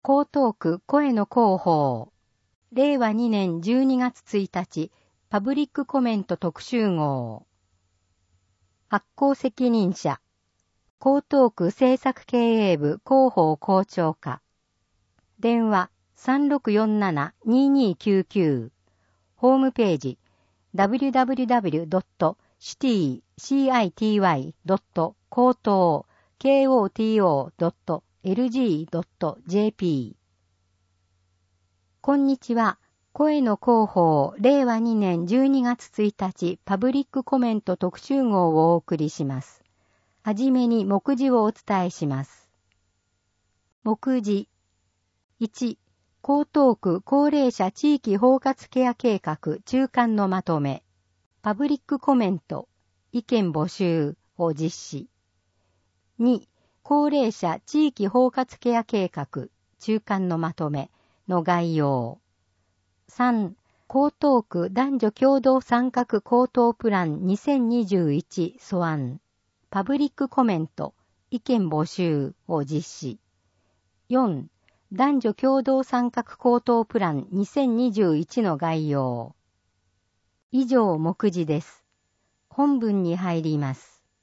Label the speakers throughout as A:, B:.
A: 江東区声の広報。令和2年12月1日、パブリックコメント特集号。発行責任者。江東区政策経営部広報校長課。電話3647-2299。ホームページ www.citycoto.lg.jp。 こんにちは。声の広報令和2年12月1日パブリックコメント特集号をお送りします。はじめに目次をお伝えします。目次1、江東区高齢者地域包括ケア計画中間のまとめ、パブリックコメント、意見募集を実施。2、高齢者地域包括ケア計画中間のまとめの概要。3、江東区男女共同参画高等プラン2021素案、パブリックコメント、意見募集を実施。4、男女共同参画高等プラン2021の概要。以上目次です。本文に入ります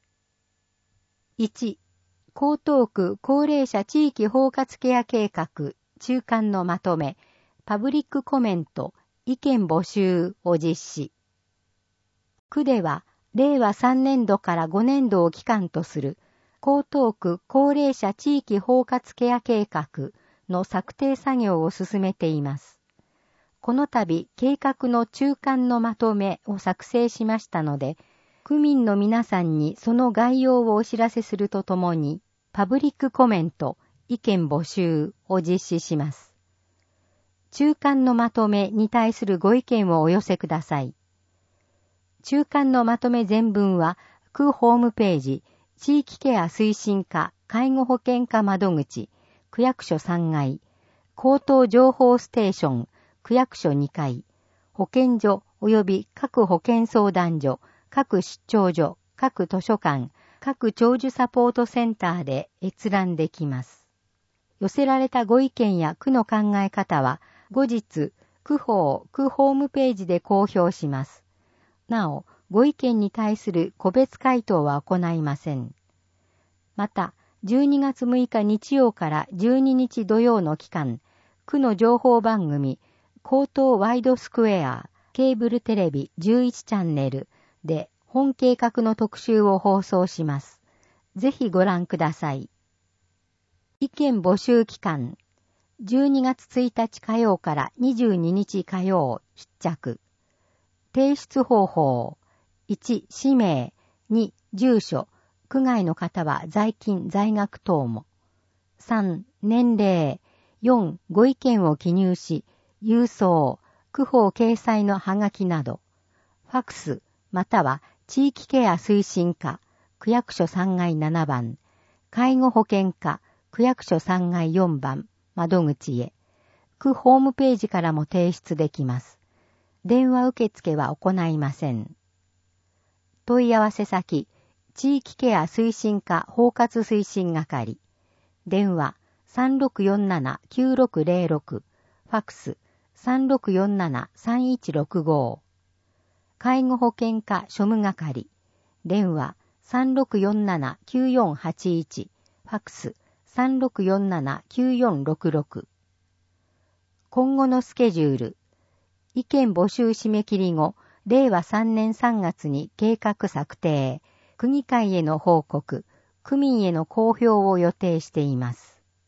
A: 。1、江東区高齢者地域包括ケア計画中間のまとめ、パブリックコメント、意見募集を実施。区では、令和3年度から5年度を期間とする、江東区高齢者地域包括ケア計画の策定作業を進めています。この度、計画の中間のまとめを作成しましたので、区民の皆さんにその概要をお知らせするとともに、パブリックコメント、意見募集を実施します。中間のまとめに対するご意見をお寄せください。中間のまとめ全文は、区ホームページ、地域ケア推進課介護保険課窓口、区役所3階、口頭情報ステーション、区役所2階、保健所及び各保健相談所、各出張所、各図書館、各長寿サポートセンターで閲覧できます。寄せられたご意見や区の考え方は、後日、区ホームページで公表します。なお、ご意見に対する個別回答は行いません。また、12月6日日曜から12日土曜の期間、区の情報番組、江東ワイドスクエア、ケーブルテレビ11チャンネルで本計画の特集を放送します。ぜひご覧ください。意見募集期間、12月1日火曜から22日火曜必着。提出方法。1、氏名。2、住所。区外の方は在勤在学等も。3、年齢。4、ご意見を記入し、郵送。区法掲載のハガキなど。ファクス、または地域ケア推進課。区役所3階7番。介護保険課。区役所3階4番。窓口へ。区ホームページからも提出できます。電話受付は行いません。問い合わせ先、地域ケア推進課包括推進係。電話3647-9606。ファクス3647-3165。介護保険課庶務係。電話3647-9481。ファクス3647-9466。今後のスケジュール。意見募集締め切り後、令和3年3月に計画策定、区議会への報告、区民への公表を予定しています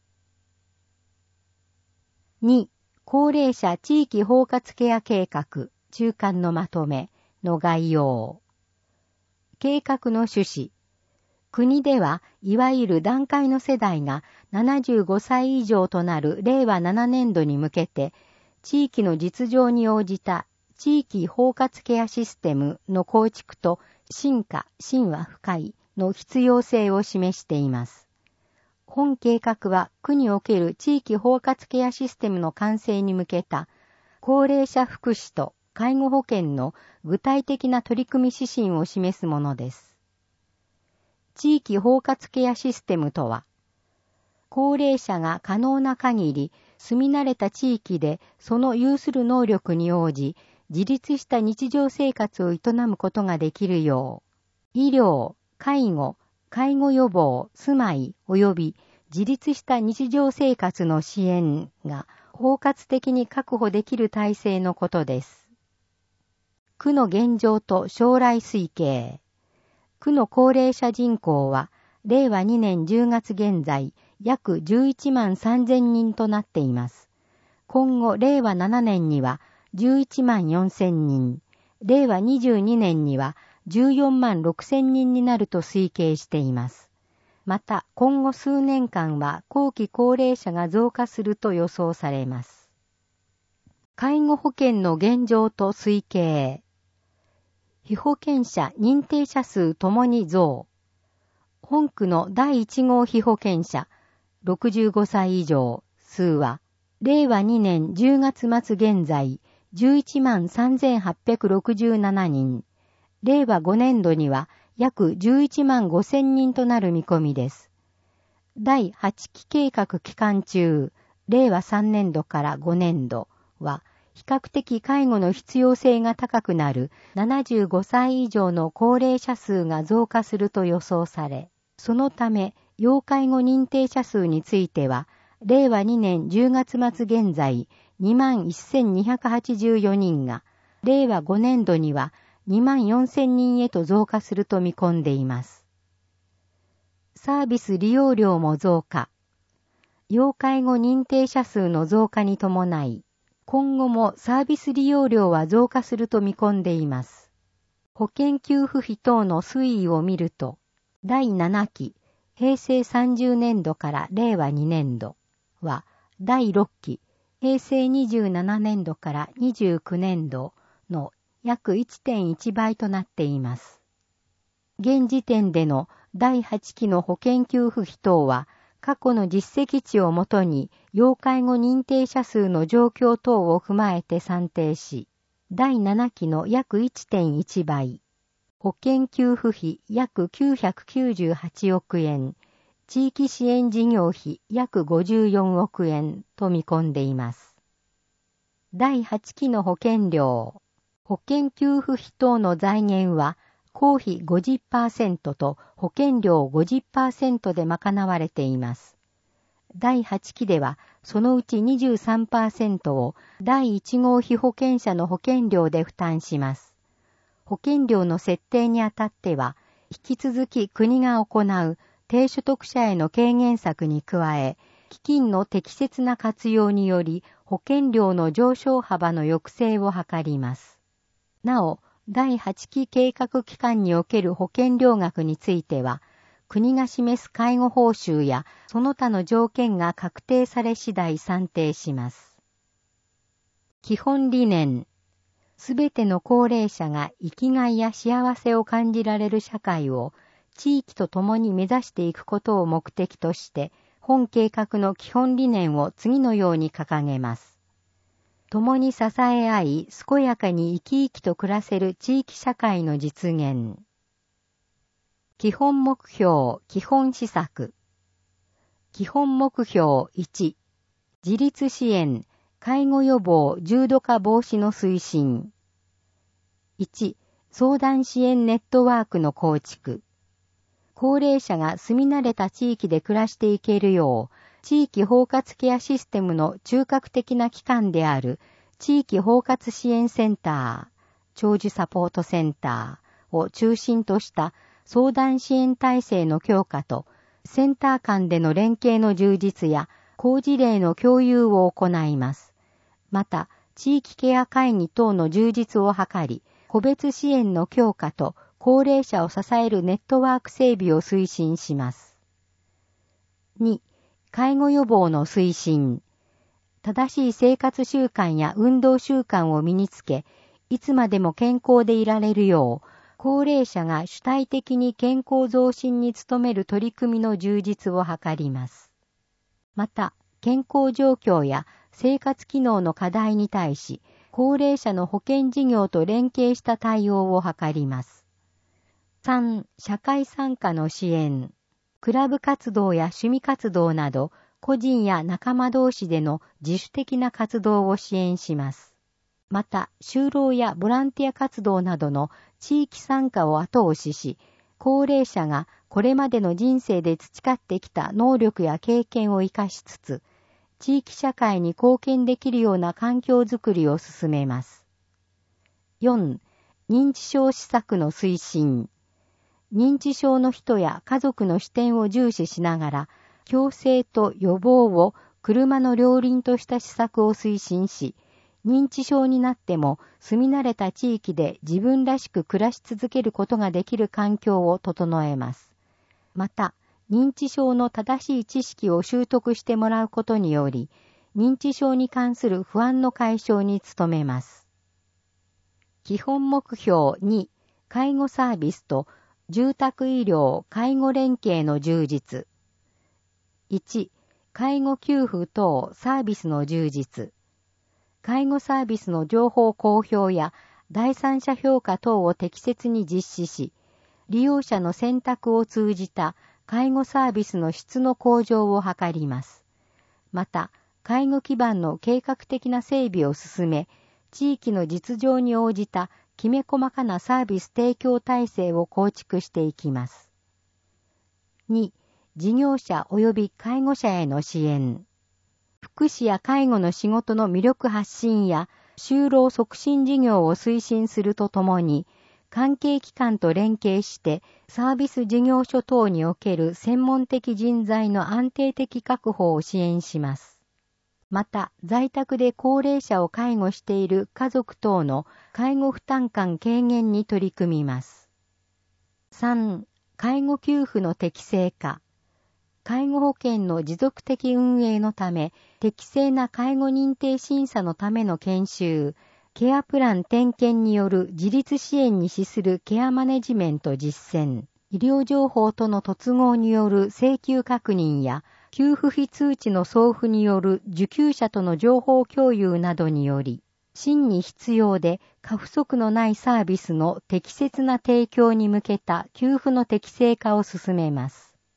A: 。2、高齢者地域包括ケア計画、中間のまとめの概要。計画の趣旨。国では、いわゆる団塊の世代が75歳以上となる令和7年度に向けて、地域の実情に応じた地域包括ケアシステムの構築と深化、深は深いの必要性を示しています。本計画は区における地域包括ケアシステムの完成に向けた高齢者福祉と介護保険の具体的な取り組み指針を示すものです。地域包括ケアシステムとは、 高齢者が可能な限り住み慣れた地域でその有する能力に応じ、自立した日常生活を営むことができるよう、医療、介護、介護予防、住まい及び自立した日常生活の支援が包括的に確保できる体制のことです。区の現状と将来推計。区の高齢者人口は、令和2年10月現在、約11万3000人となっています。今後、令和7年には11万4000人、令和22年には14万6000人になると推計しています。また、今後数年間は後期高齢者が増加すると予想されます。介護保険の現状と推計。被保険者、認定者数ともに増。本区の第1号被保険者、65歳以上数は、令和2年10月末現在、11万3867人。令和5年度には約11万5000人となる見込みです。第8期計画期間中、令和3年度から5年度は、比較的介護の必要性が高くなる75歳以上の高齢者数が増加すると予想され、そのため、要介護認定者数については、令和2年10月末現在21,284人が、令和5年度には24,000人へと増加すると見込んでいます。サービス利用量も増加。要介護認定者数の増加に伴い、今後もサービス利用量は増加すると見込んでいます。保険給付費等の推移を見ると、第7期、平成30年度から令和2年度は、第6期、平成27年度から29年度の約 1.1 倍となっています。現時点での第8期の保険給付費等は、過去の実績値をもとに要介護認定者数の状況等を踏まえて算定し、第7期の約 1.1 倍、保険給付費約998億円、地域支援事業費約54億円と見込んでいます。第8期の保険料、保険給付費等の財源は、公費 50% と保険料 50% で賄われています。第8期では、そのうち 23% を第1号被保険者の保険料で負担します。保険料の設定にあたっては、引き続き国が行う低所得者への軽減策に加え、基金の適切な活用により保険料の上昇幅の抑制を図ります。なお、第8期計画期間における保険料額については、国が示す介護報酬やその他の条件が確定され次第算定します。基本理念。すべての高齢者が生きがいや幸せを感じられる社会を地域と共に目指していくことを目的として、本計画の基本理念を次のように掲げます。共に支え合い、健やかに生き生きと暮らせる地域社会の実現。基本目標、基本施策。基本目標1、自立支援、介護予防、重度化防止の推進。1、相談支援ネットワークの構築。高齢者が住み慣れた地域で暮らしていけるよう、地域包括ケアシステムの中核的な機関である地域包括支援センター、長寿サポートセンターを中心とした相談支援体制の強化と、センター間での連携の充実や好事例の共有を行います。また、地域ケア会議等の充実を図り、個別支援の強化と高齢者を支えるネットワーク整備を推進します。2、介護予防の推進。正しい生活習慣や運動習慣を身につけ、いつまでも健康でいられるよう、高齢者が主体的に健康増進に努める取り組みの充実を図ります。また、健康状況や生活機能の課題に対し、高齢者の保険事業と連携した対応を図ります。3、社会参加の支援。クラブ活動や趣味活動など、 個人や仲間同士での自主的な活動を支援します。また、就労やボランティア活動などの地域参加を後押しし、高齢者がこれまでの人生で培ってきた能力や経験を生かしつつ、地域社会に貢献できるような環境づくりを進めます。4. 認知症施策の推進。認知症の人や家族の視点を重視しながら、矯正と予防を車の両輪とした施策を推進し、認知症になっても住み慣れた地域で自分らしく暮らし続けることができる環境を整えます。また、認知症の正しい知識を習得してもらうことにより、認知症に関する不安の解消に努めます。基本目標2、介護サービスと住宅医療・介護連携の充実。1、介護給付等サービスの充実。介護サービスの情報公表や第三者評価等を適切に実施し、利用者の選択を通じた介護サービスの質の向上を図ります。また、介護基盤の計画的な整備を進め、地域の実情に応じたきめ細かなサービス提供体制を構築していきます。2、事業者及び介護者への支援。福祉や介護の仕事の魅力発信や就労促進事業を推進するとともに、関係機関と連携してサービス事業所等における専門的人材の安定的確保を支援します。また、在宅で高齢者を介護している家族等の介護負担感軽減に取り組みます。3. 介護給付の適正化。介護保険の持続的運営のため、適正な介護認定審査のための研修、ケアプラン点検による自立支援に資するケアマネジメント実践、医療情報との突合による請求確認や、給付費通知の送付による受給者との情報共有などにより、真に必要で過不足のないサービスの適切な提供に向けた給付の適正化を進めます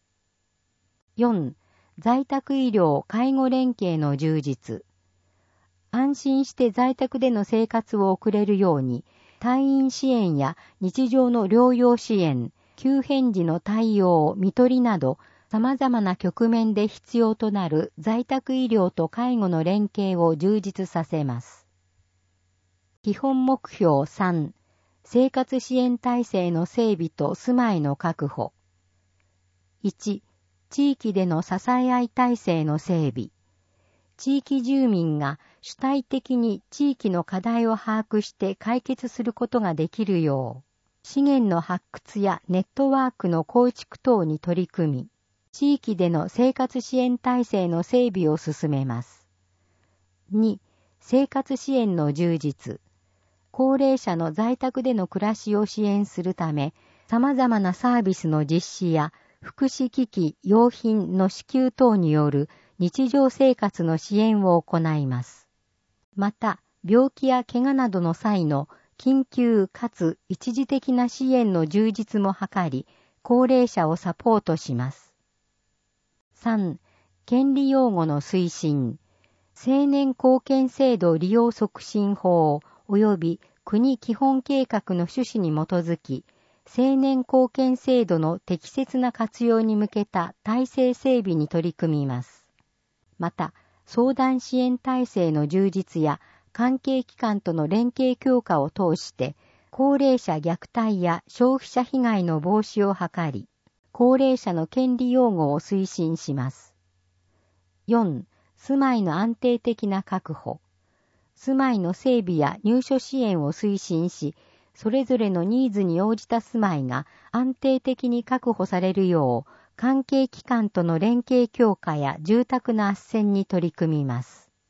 A: 。4. 在宅医療・介護連携の充実。安心して在宅での生活を送れるように、退院支援や日常の療養支援、急変時の対応、看取りなど、様々な局面で必要となる在宅医療と介護の連携を充実させます。基本目標3、生活支援体制の整備と住まいの確保。1、地域での支え合い体制の整備。地域住民が主体的に地域の課題を把握して解決することができるよう、資源の発掘やネットワークの構築等に取り組み、地域での生活支援体制の整備を進めます。2、生活支援の充実。高齢者の在宅での暮らしを支援するため、様々なサービスの実施や福祉機器、用品の支給等による日常生活の支援を行います。また、病気や怪我などの際の緊急かつ一時的な支援の充実も図り、高齢者をサポートします。3. 権利擁護の推進。青年貢献制度利用促進法及び国基本計画の趣旨に基づき、青年貢献制度の適切な活用に向けた体制整備に取り組みます。また、相談支援体制の充実や関係機関との連携強化を通して、高齢者虐待や消費者被害の防止を図り、高齢者の権利擁護を推進します。4. 住まいの安定的な確保。住まいの整備や入所支援を推進し、それぞれのニーズに応じた住まいが安定的に確保されるよう、関係機関との連携強化や住宅の斡旋に取り組みます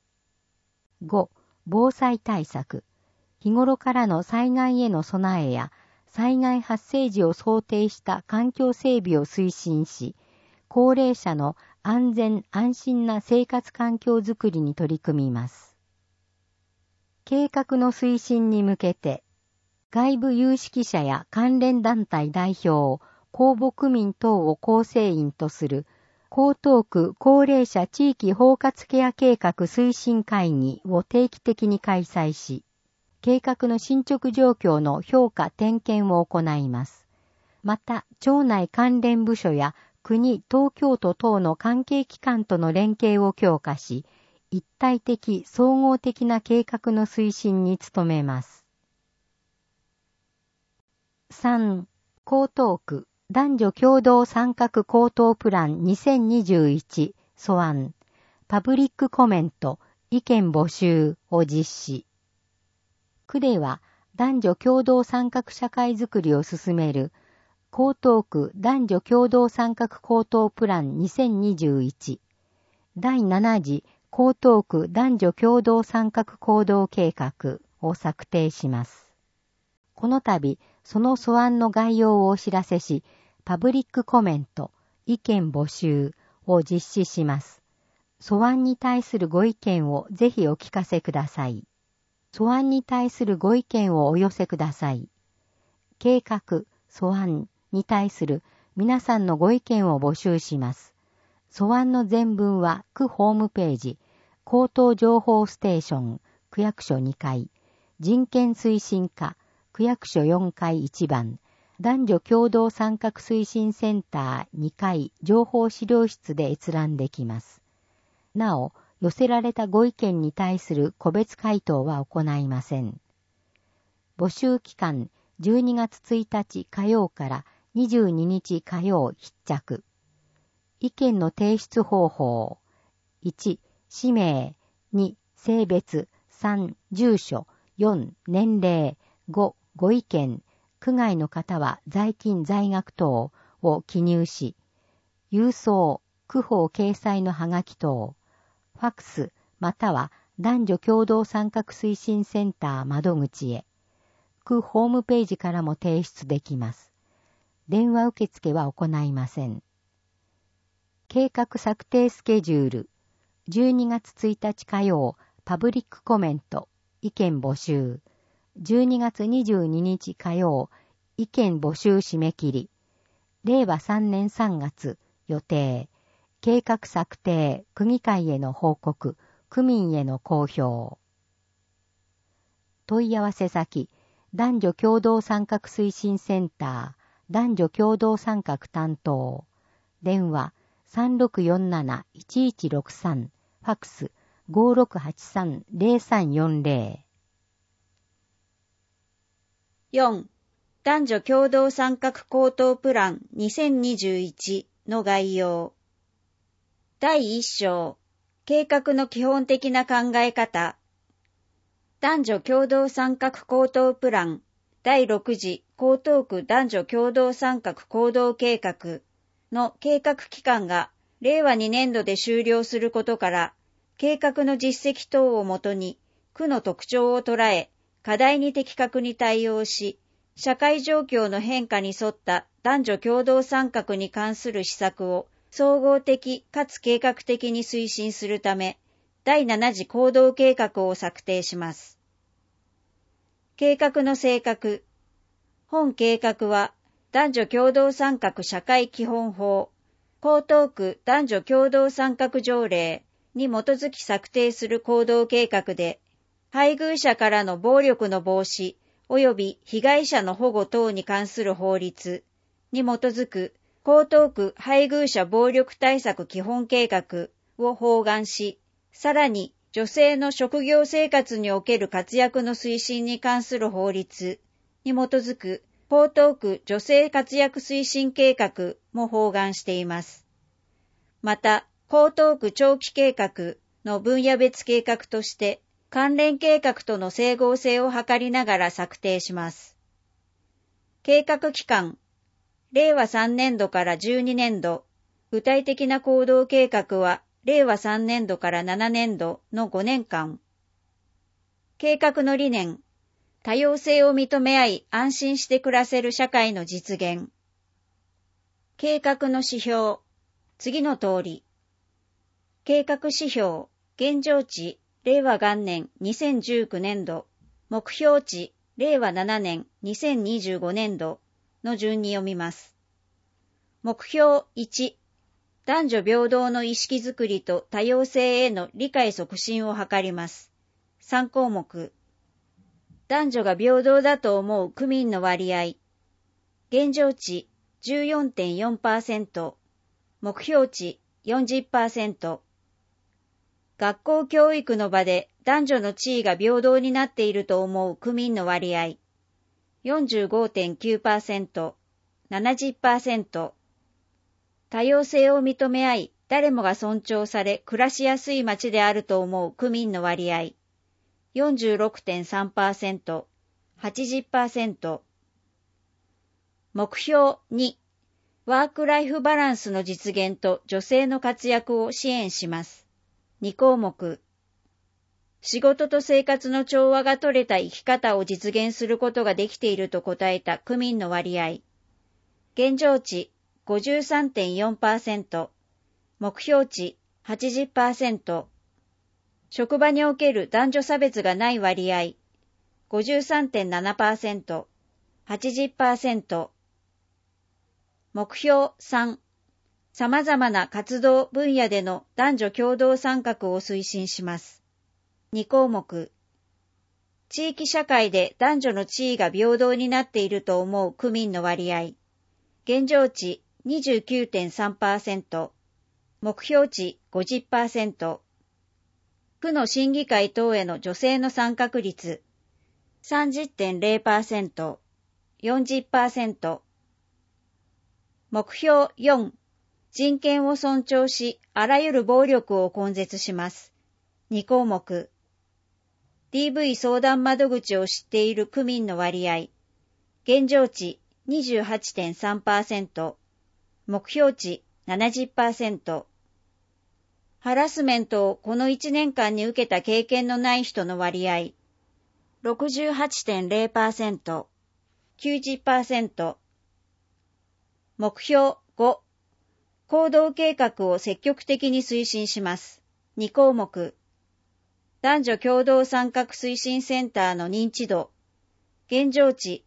A: 。5. 防災対策。日頃からの災害への備えや、災害発生時を想定した環境整備を推進し、高齢者の安全安心な生活環境づくりに取り組みます。計画の推進に向けて、外部有識者や関連団体代表、公募区民等を構成員とする江東区高齢者地域包括ケア計画推進会議を定期的に開催し、計画の進捗状況の評価点検を行います。また、町内関連部署や国、東京都等の関係機関との連携を強化し、一体的総合的な計画の推進に努めます。3. 江東区男女共同参画高等プラン2021素案パブリックコメント意見募集を実施。区では男女共同参画社会づくりを進める江東区男女共同参画高等プラン2021第7次江東区男女共同参画行動計画を策定します。この度、その素案の概要をお知らせし、パブリックコメント、意見募集を実施します。素案に対するご意見をぜひお聞かせください。素案に対するご意見をお寄せください。計画、素案に対する皆さんのご意見を募集します。素案の全文は区ホームページ、高等情報ステーション、区役所2階、人権推進課、区役所4階1番、男女共同参画推進センター2階情報資料室で閲覧できます。なお、寄せられたご意見に対する個別回答は行いません。募集期間12月1日火曜から22日火曜必着。意見の提出方法。1、氏名。2、性別。3、住所。4、年齢。5、ご意見。区外の方は在勤在学等を記入し、郵送、区法掲載のはがき等、ファックスまたは男女共同参画推進センター窓口へ、区ホームページからも提出できます。電話受付は行いません。計画策定スケジュール、12月1日火曜、パブリックコメント、意見募集、12月22日火曜、意見募集締め切り、令和3年3月、予定、計画策定、区議会への報告、区民への公表。問い合わせ先、男女共同参画推進センター、男女共同参画担当、電話3647-1163、ファックス5683-0340。
B: 4. 男女共同参画高等プラン2021の概要。第1章、計画の基本的な考え方。男女共同参画高等プラン第6次江東区男女共同参画行動計画の計画期間が令和2年度で終了することから、計画の実績等をもとに区の特徴を捉え、課題に的確に対応し、社会状況の変化に沿った男女共同参画に関する施策を総合的かつ計画的に推進するため、第7次行動計画を策定します。計画の性格。本計画は、男女共同参画社会基本法、江東区男女共同参画条例に基づき策定する行動計画で、配偶者からの暴力の防止及び被害者の保護等に関する法律に基づく江東区配偶者暴力対策基本計画を包含し、さらに女性の職業生活における活躍の推進に関する法律に基づく江東区女性活躍推進計画も包含しています。また、江東区長期計画の分野別計画として、関連計画との整合性を図りながら策定します。計画期間、令和3年度から12年度、具体的な行動計画は令和3年度から7年度の5年間。計画の理念、多様性を認め合い安心して暮らせる社会の実現。計画の指標、次の通り。計画指標、現状値、令和元年2019年度、目標値、令和7年2025年度の順に読みます。目標1、 男女平等の意識づくりと多様性への理解促進を図ります。3項目。男女が平等だと思う区民の割合。現状値 14.4%、目標値 40%。学校教育の場で男女の地位が平等になっていると思う区民の割合。45.9%、70%。多様性を認め合い、誰もが尊重され暮らしやすい街であると思う区民の割合。46.3%、80%。目標2、ワークライフバランスの実現と女性の活躍を支援します。2項目。仕事と生活の調和が取れた生き方を実現することができていると答えた区民の割合。現状値 53.4%、目標値 80%。職場における男女差別がない割合。53.7%、80%。目標3、様々な活動分野での男女共同参画を推進します。2項目。地域社会で男女の地位が平等になっていると思う区民の割合。現状値 29.3%、目標値 50%。区の審議会等への女性の参画率。30.0%、40%。目標4、人権を尊重し、あらゆる暴力を根絶します。2項目。DV 相談窓口を知っている区民の割合。現状値 28.3%、目標値 70%。ハラスメントをこの1年間に受けた経験のない人の割合。68.0%、90%。目標5、行動計画を積極的に推進します。2項目。男女共同参画推進センターの認知度。現状値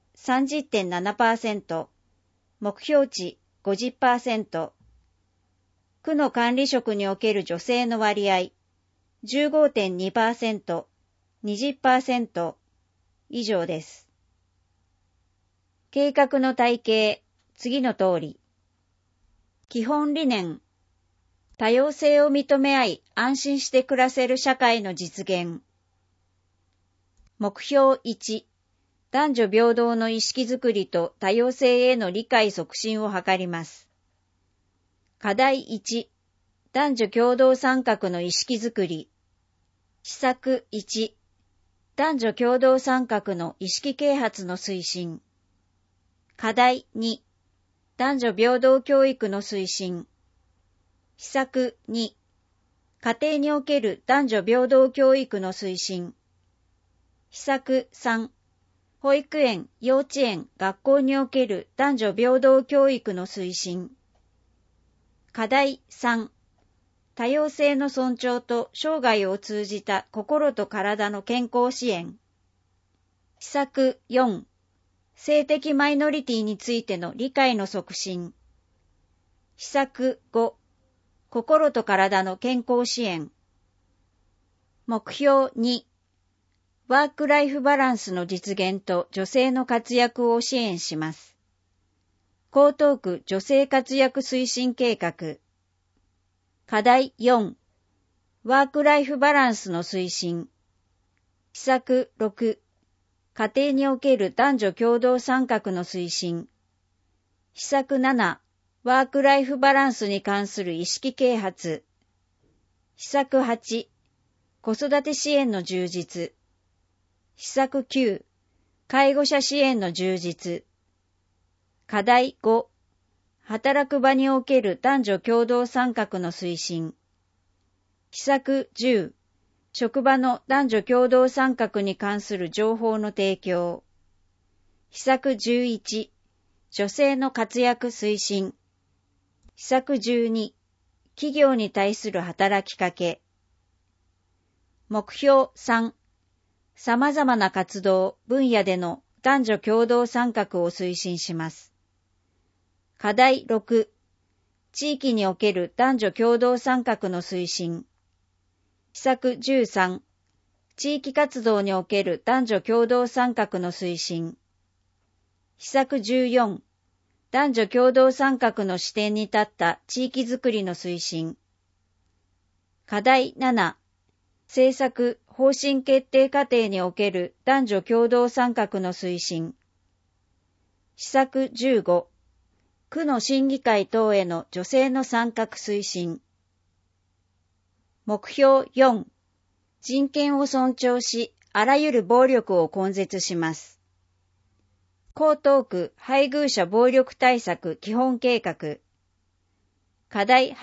B: 30.7%、目標値 50%。区の管理職における女性の割合。15.2%、20%。以上です。計画の体系、次の通り。基本理念。多様性を認め合い、安心して暮らせる社会の実現。目標1、男女平等の意識づくりと多様性への理解促進を図ります。課題1、男女共同参画の意識づくり。施策1、男女共同参画の意識啓発の推進。課題2、男女平等教育の推進。施策2、家庭における男女平等教育の推進。施策3、保育園、幼稚園、学校における男女平等教育の推進。課題3、多様性の尊重と生涯を通じた心と体の健康支援。施策4、性的マイノリティについての理解の促進。施策5、心と体の健康支援。目標2、ワークライフバランスの実現と女性の活躍を支援します。江東区女性活躍推進計画。課題4、ワークライフバランスの推進。施策6、家庭における男女共同参画の推進。施策7、ワークライフバランスに関する意識啓発。施策8、子育て支援の充実。施策9、介護者支援の充実。課題5、働く場における男女共同参画の推進。施策10、職場の男女共同参画に関する情報の提供。施策11、女性の活躍推進。施策12、企業に対する働きかけ。目標3、様々な活動、分野での男女共同参画を推進します。課題6、 地域における男女共同参画の推進。施策13、地域活動における男女共同参画の推進。施策14、男女共同参画の視点に立った地域づくりの推進。課題7、政策・方針決定過程における男女共同参画の推進。施策15、区の審議会等への女性の参画推進。目標4、人権を尊重し、あらゆる暴力を根絶します。江東区配偶者暴力対策基本計画。課題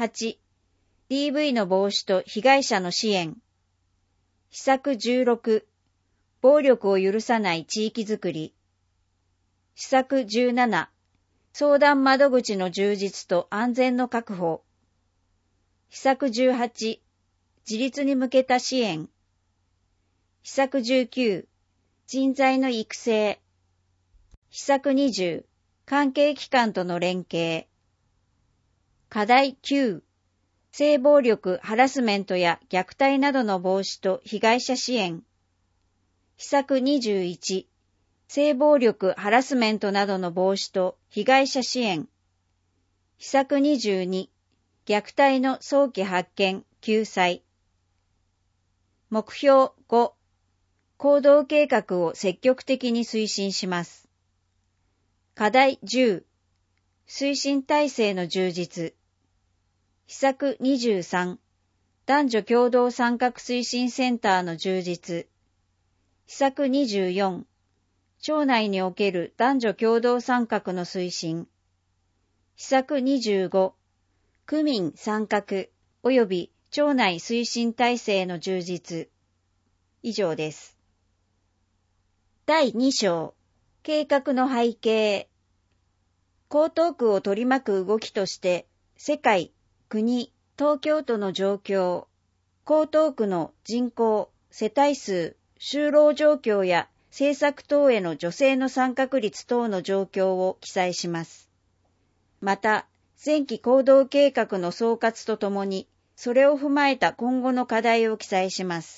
B: 8、DV の防止と被害者の支援。施策16、暴力を許さない地域づくり。施策17、相談窓口の充実と安全の確保。施策18、自立に向けた支援。施策19、人材の育成。施策20、関係機関との連携。課題9、性暴力・ハラスメントや虐待などの防止と被害者支援。施策21、性暴力・ハラスメントなどの防止と被害者支援。施策22、虐待の早期発見・救済。目標5、行動計画を積極的に推進します。課題10、推進体制の充実。施策23、男女共同参画推進センターの充実。施策24、町内における男女共同参画の推進。施策25、区民参画及び町内推進体制の充実。以上です。第2章、計画の背景。江東区を取り巻く動きとして、世界、国、東京都の状況、江東区の人口、世帯数、就労状況や政策等への女性の参画率等の状況を記載します。また、前期行動計画の総括とともに、それを踏まえた今後の課題を記載します。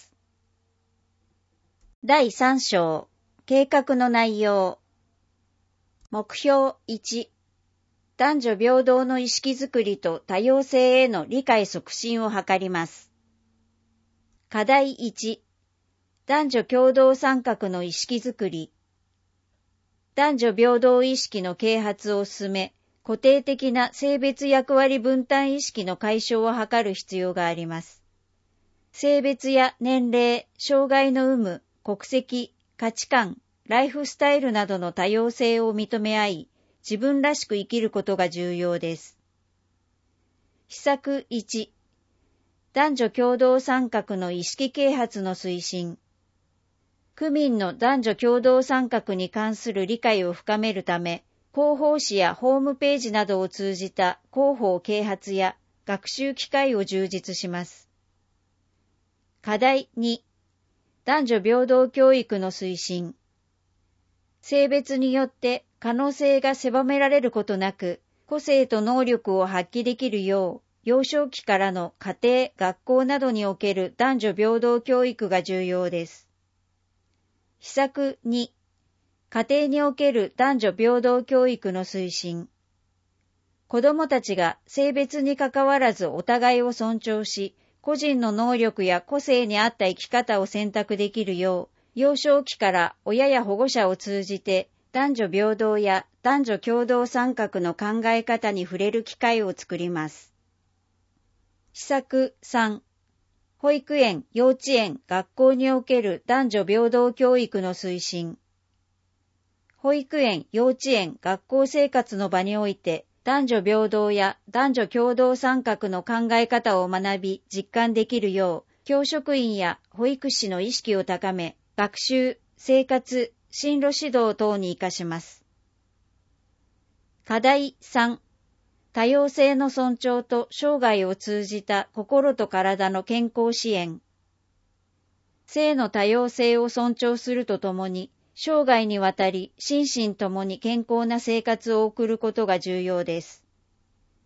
B: 第3章、計画の内容。目標1、男女平等の意識づくりと多様性への理解促進を図ります。課題1、男女共同参画の意識づくり。男女平等意識の啓発を進め、固定的な性別役割分担意識の解消を図る必要があります。性別や年齢、障害の有無、国籍、価値観、ライフスタイルなどの多様性を認め合い、自分らしく生きることが重要です。施策1、男女共同参画の意識啓発の推進。区民の男女共同参画に関する理解を深めるため、広報誌やホームページなどを通じた広報啓発や学習機会を充実します。課題2、男女平等教育の推進。性別によって可能性が狭められることなく、個性と能力を発揮できるよう、幼少期からの家庭、学校などにおける男女平等教育が重要です。施策2、家庭における男女平等教育の推進。子どもたちが性別にかかわらずお互いを尊重し、個人の能力や個性に合った生き方を選択できるよう、幼少期から親や保護者を通じて男女平等や男女共同参画の考え方に触れる機会を作ります。施策3、保育園、幼稚園、学校における男女平等教育の推進。保育園、幼稚園、学校生活の場において、男女平等や男女共同参画の考え方を学び実感できるよう、教職員や保育士の意識を高め、学習、生活、進路指導等に生かします。課題3、多様性の尊重と生涯を通じた心と体の健康支援。性の多様性を尊重するとともに、生涯にわたり心身ともに健康な生活を送ることが重要です。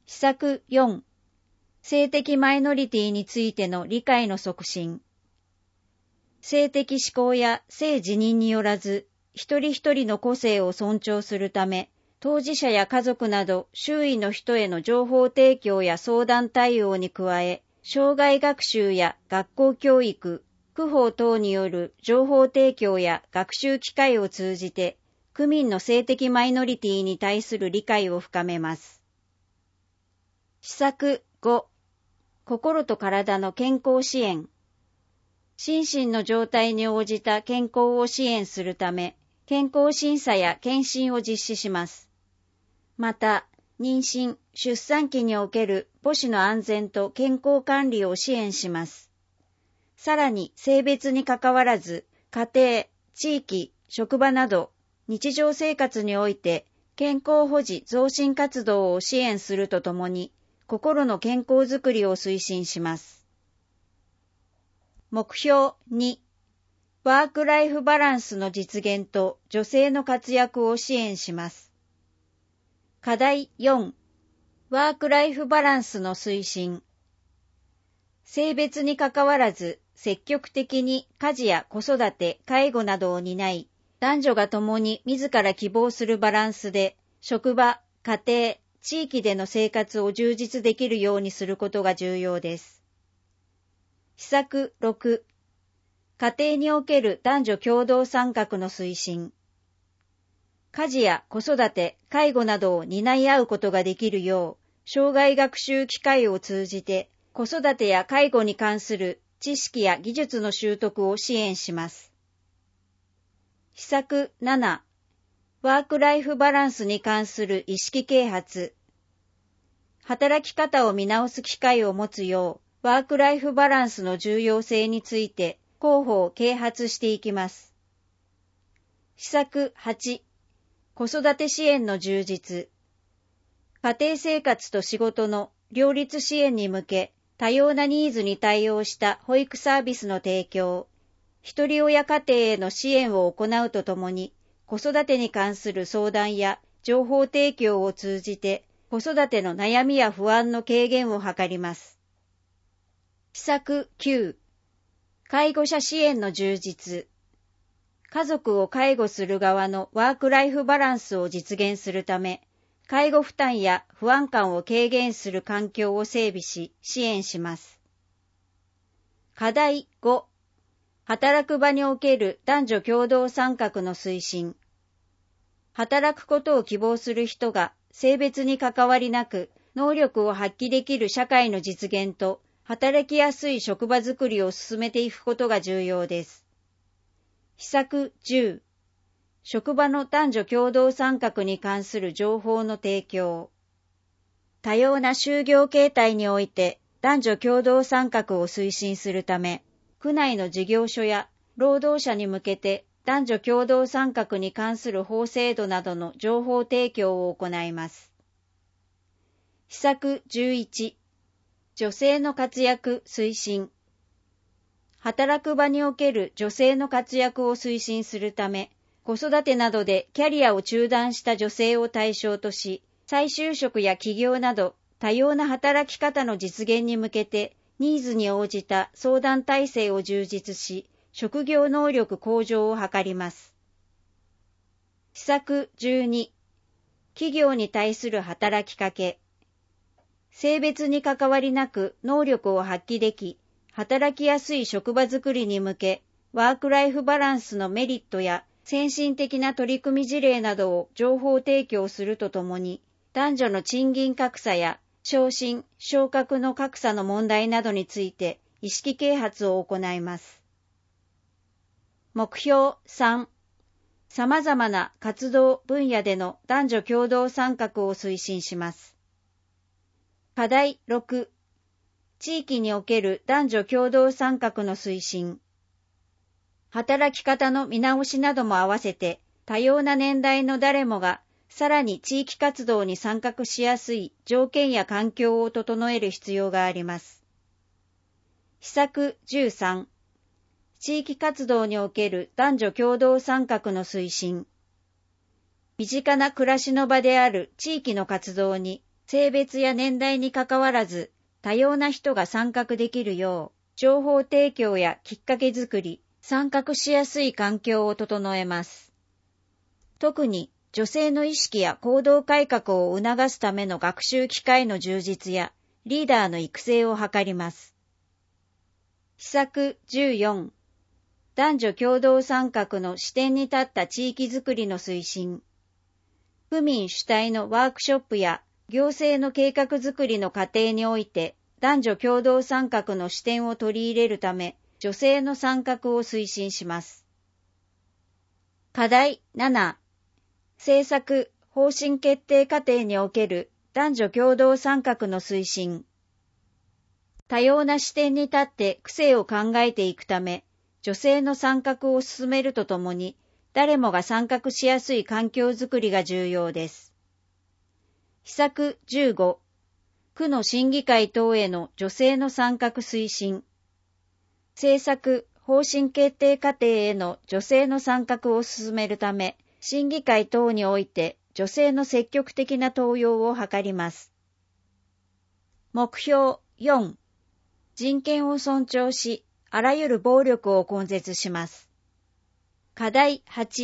B: 施策4、性的マイノリティについての理解の促進。性的指向や性自認によらず、一人一人の個性を尊重するため、当事者や家族など周囲の人への情報提供や相談対応に加え、障害学習や学校教育、区法等による情報提供や学習機会を通じて、区民の性的マイノリティに対する理解を深めます。施策5、心と体の健康支援。心身の状態に応じた健康を支援するため、健康審査や検診を実施します。また、妊娠・出産期における母子の安全と健康管理を支援します。さらに、性別にかかわらず、家庭、地域、職場など、日常生活において、健康保持増進活動を支援するとともに、心の健康づくりを推進します。目標2、ワークライフバランスの実現と女性の活躍を支援します。課題4、ワークライフバランスの推進。性別にかかわらず、積極的に家事や子育て、介護などを担い、男女が共に自ら希望するバランスで、職場、家庭、地域での生活を充実できるようにすることが重要です。施策6、家庭における男女共同参画の推進。家事や子育て、介護などを担い合うことができるよう、生涯学習機会を通じて、子育てや介護に関する知識や技術の習得を支援します。施策7、ワークライフバランスに関する意識啓発。働き方を見直す機会を持つよう、ワークライフバランスの重要性について広報啓発していきます。施策8、子育て支援の充実。家庭生活と仕事の両立支援に向け、多様なニーズに対応した保育サービスの提供、一人親家庭への支援を行うとともに、子育てに関する相談や情報提供を通じて、子育ての悩みや不安の軽減を図ります。施策9、介護者支援の充実。家族を介護する側のワークライフバランスを実現するため、介護負担や不安感を軽減する環境を整備し、支援します。課題5、働く場における男女共同参画の推進。働くことを希望する人が性別に関わりなく、能力を発揮できる社会の実現と、働きやすい職場づくりを進めていくことが重要です。施策10、職場の男女共同参画に関する情報の提供。多様な就業形態において男女共同参画を推進するため、区内の事業所や労働者に向けて男女共同参画に関する法制度などの情報提供を行います。施策11、女性の活躍推進。働く場における女性の活躍を推進するため、子育てなどでキャリアを中断した女性を対象とし、再就職や起業など多様な働き方の実現に向けて、ニーズに応じた相談体制を充実し、職業能力向上を図ります。施策12、企業に対する働きかけ。性別に関わりなく能力を発揮でき、働きやすい職場づくりに向け、ワークライフバランスのメリットや先進的な取り組み事例などを情報提供するとともに、男女の賃金格差や昇進・昇格の格差の問題などについて意識啓発を行います。目標3、様々な活動分野での男女共同参画を推進します。課題6、地域における男女共同参画の推進。働き方の見直しなども合わせて、多様な年代の誰もが、さらに地域活動に参画しやすい条件や環境を整える必要があります。施策13、地域活動における男女共同参画の推進。身近な暮らしの場である地域の活動に、 性別や年代にかかわらず多様な人が参画できるよう、情報提供やきっかけづくり、参画しやすい環境を整えます。特に女性の意識や行動改革を促すための学習機会の充実やリーダーの育成を図ります。施策14、男女共同参画の視点に立った地域づくりの推進。府民主体のワークショップや行政の計画づくりの過程において男女共同参画の視点を取り入れるため、女性の参画を推進します。課題7、政策・方針決定過程における男女共同参画の推進。多様な視点に立って癖を考えていくため、女性の参画を進めるとともに、誰もが参画しやすい環境づくりが重要です。施策15、区の審議会等への女性の参画推進。政策・方針決定過程への女性の参画を進めるため、審議会等において女性の積極的な登用を図ります。目標4、人権を尊重し、あらゆる暴力を根絶します。課題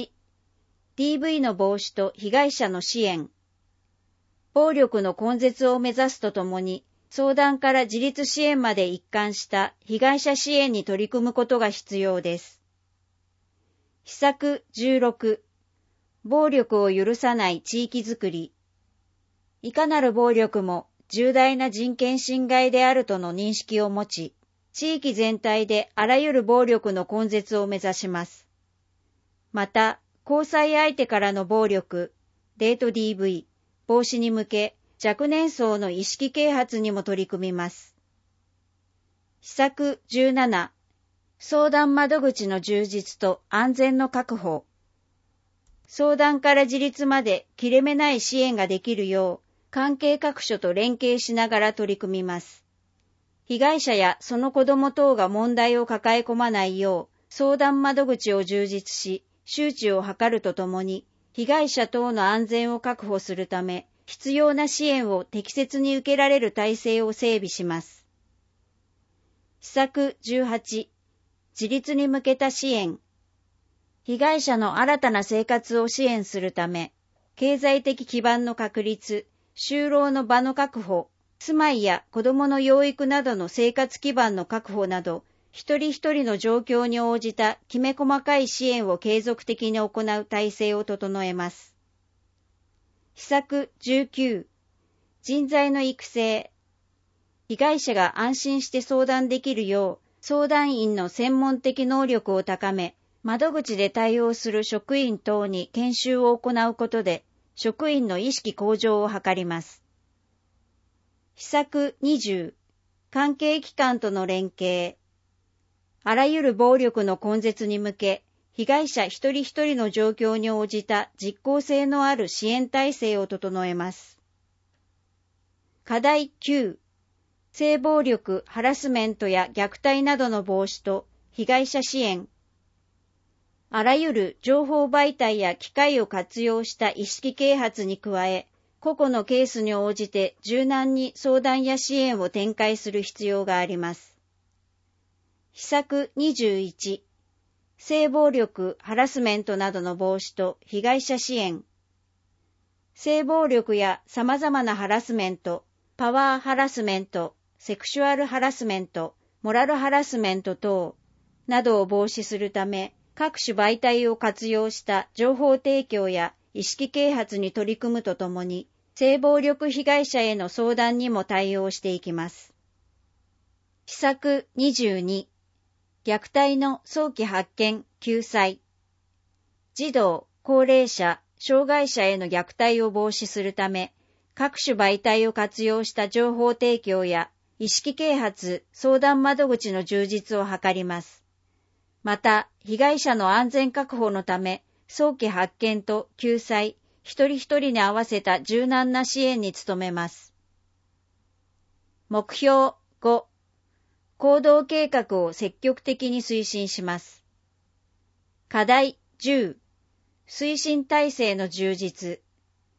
B: 8、DV の防止と被害者の支援。暴力の根絶を目指すとともに、相談から自立支援まで一貫した被害者支援に取り組むことが必要です。施策16、暴力を許さない地域づくり。いかなる暴力も重大な人権侵害であるとの認識を持ち、地域全体であらゆる暴力の根絶を目指します。また、交際相手からの暴力、デート DV、防止に向け、若年層の意識啓発にも取り組みます。施策17、相談窓口の充実と安全の確保。相談から自立まで切れ目ない支援ができるよう、関係各所と連携しながら取り組みます。被害者やその子供等が問題を抱え込まないよう、相談窓口を充実し、周知を図るとともに、被害者等の安全を確保するため、必要な支援を適切に受けられる体制を整備します。施策18、自立に向けた支援。被害者の新たな生活を支援するため、経済的基盤の確立、就労の場の確保、住まいや子どもの養育などの生活基盤の確保など、一人一人の状況に応じたきめ細かい支援を継続的に行う体制を整えます。施策19、人材の育成。被害者が安心して相談できるよう、相談員の専門的能力を高め、窓口で対応する職員等に研修を行うことで、職員の意識向上を図ります。施策20、関係機関との連携。あらゆる暴力の根絶に向け、被害者一人一人の状況に応じた実効性のある支援体制を整えます。課題9、性暴力、ハラスメントや虐待などの防止と被害者支援。あらゆる情報媒体や機械を活用した意識啓発に加え、個々のケースに応じて柔軟に相談や支援を展開する必要があります。施策21、性暴力、ハラスメントなどの防止と被害者支援。性暴力や様々なハラスメント、パワーハラスメント、セクシュアルハラスメント、モラルハラスメント等などを防止するため、各種媒体を活用した情報提供や意識啓発に取り組むとともに、性暴力被害者への相談にも対応していきます。施策22、虐待の早期発見・救済。児童、高齢者、障害者への虐待を防止するため、各種媒体を活用した情報提供や意識啓発、相談窓口の充実を図ります。また、被害者の安全確保のため、早期発見と救済、一人一人に合わせた柔軟な支援に努めます。目標5、行動計画を積極的に推進します。課題10、推進体制の充実。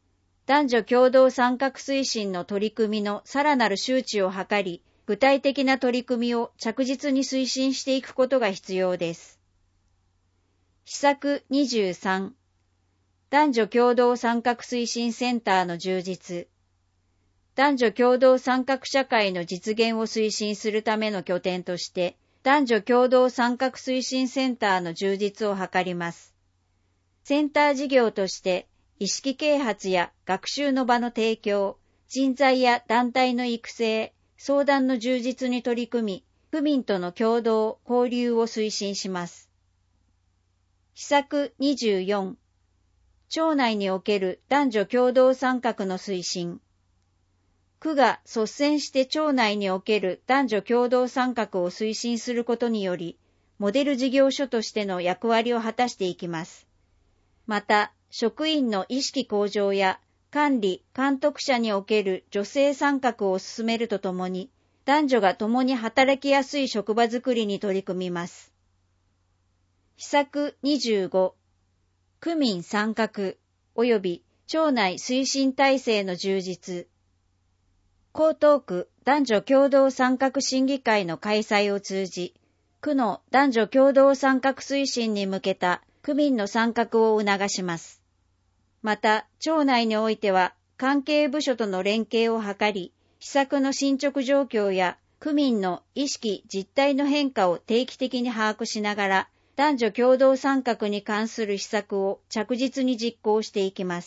B: 男女共同参画推進の取り組みのさらなる周知を図り、具体的な取り組みを着実に推進していくことが必要です。施策23、男女共同参画推進センターの充実。男女共同参画社会の実現を推進するための拠点として、男女共同参画推進センターの充実を図ります。センター事業として、意識啓発や学習の場の提供、人材や団体の育成、相談の充実に取り組み、区民との共同・交流を推進します。施策24、町内における男女共同参画の推進。区が率先して町内における男女共同参画を推進することにより、モデル事業所としての役割を果たしていきます。また、職員の意識向上や管理・監督者における女性参画を進めるとともに、男女が共に働きやすい職場づくりに取り組みます。施策25、区民参画及び町内推進体制の充実。江東区男女共同参画審議会の開催を通じ、区の男女共同参画推進に向けた区民の参画を促します。また、町内においては、関係部署との連携を図り、施策の進捗状況や区民の意識実態の変化を定期的に把握しながら、男女共同参画に関する施策を着実に実行していきます。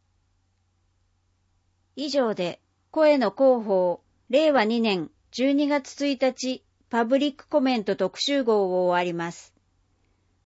B: 以上で、声の広報、令和2年12月1日パブリックコメント特集号を終わります。